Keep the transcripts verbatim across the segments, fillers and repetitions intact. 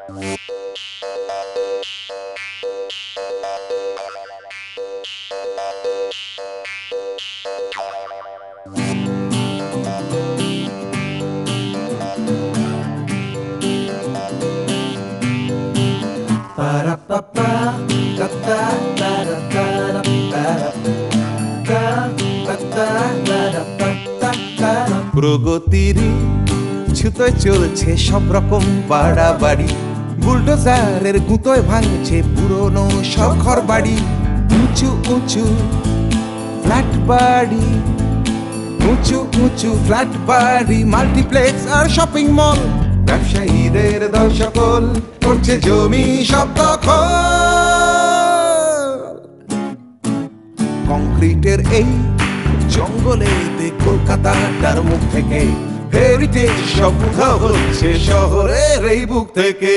প্রগতির ছুতোয় চলছে সব রকম বাড়াবাড়ি, বুলডোজারের গুঁতোয় ভাঙছে পুরনো সব ঘর বাড়ি। উঁচু উঁচু ফ্ল্যাট বাড়ি, উঁচু উঁচু ফ্ল্যাট বাড়ি, মাল্টিপ্লেক্স আর শপিং মল, ব্যবসায়ীদের দল সকল করছে জমি সব দখল। কংক্রিটের এই জঙ্গলেতে কলকাতাটার মুখ থেকে হেরিটেজ সব উধাও হচ্ছে শহরের এই বুক থেকে।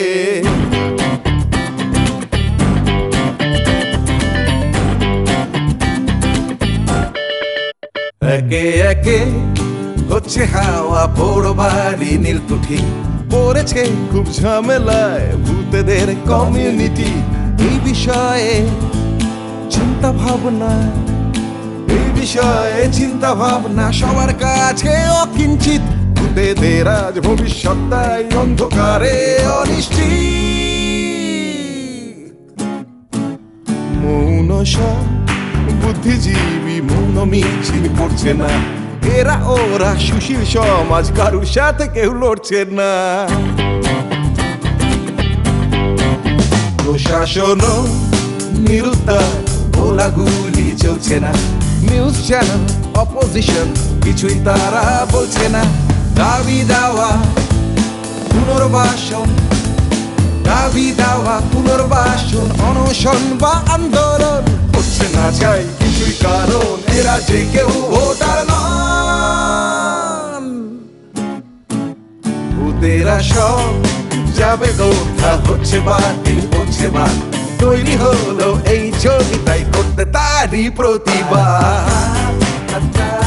একে একে হচ্ছে হাওয়া বড় বাড়ি নীলকুঠি, পড়েছে খুব ঝামেলায় ভূতেদের কমিউনিটি। এই বিষয়ে চিন্তা ভাবনা, এই বিষয়ে চিন্তা ভাবনা সবার কাছে অকিঞ্চিত। ভূতেদের আজ ভবিষ্যৎটাই অন্ধকারে অনিশ্চিত। মৌন সব বুদ্ধিজীবী মৌন মিছিল করছে না, এরা ওরা সুশীল সমাজ কারুর সাথে কেউ লড়ছে না। প্রশাসন নিরুত্তর, গোলাগুলি চলছে না, নিউজ চ্যানেল অপোজিশন কিছুই তারা বলছে না। দাবি দাওয়া পুনর্বাসন, দাবি দাওয়া পুনর্বাসন, অনশন বা আন্দোলন হচ্ছে না চাই কিছুই, কারণ এরা যে কেউ ভোটার নন। ভূতেরা সব যাবে দৌড়া, হচ্ছে বাতিল হচ্ছে বাদ, তৈরি হলো এই ছবি তাই করতে তারই প্রতিবাদ।